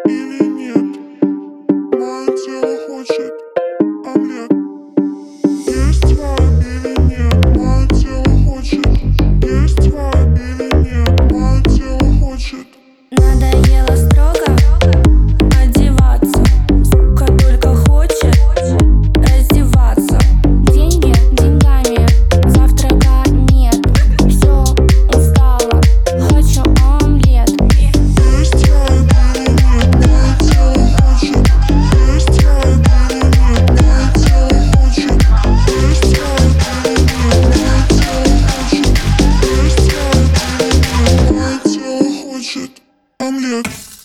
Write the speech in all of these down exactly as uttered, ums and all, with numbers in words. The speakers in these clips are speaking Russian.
или нет? Мое тело хочет омлет. Есть вайб или нет? Мое тело хочет. Есть вайб или нет? Мое тело хочет. Надоело строго одеваться, сука только хочет раздеваться. Деньги деньгами, завтрака нет. Все, устала, хочу омлет. Есть вайб или нет? Мое тело хочет. Есть вайб или нет? Мое тело хочет. Есть вайб или нет? Мое тело хочет. Есть вайб или нет? Мое тело хочет омлет.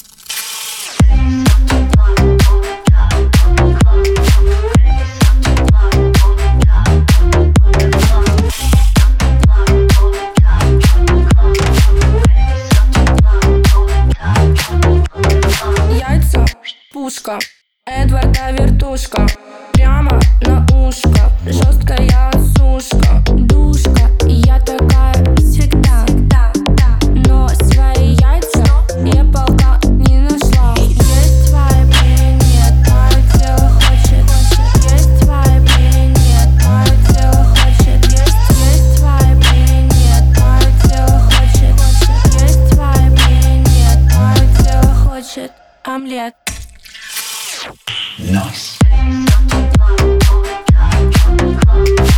Яйца, пушка, Эдварда вертушка, прямо на ушко, жесткая сушка, душка. Я такая всегда, но свои яйца я пока не нашла. Есть вайб или нет? Мое тело хочет. Есть вайб или нет? Мое тело хочет. Есть, есть вайб или нет? Мое тело хочет. Есть вайб или нет? Мое тело хочет омлет. Nice.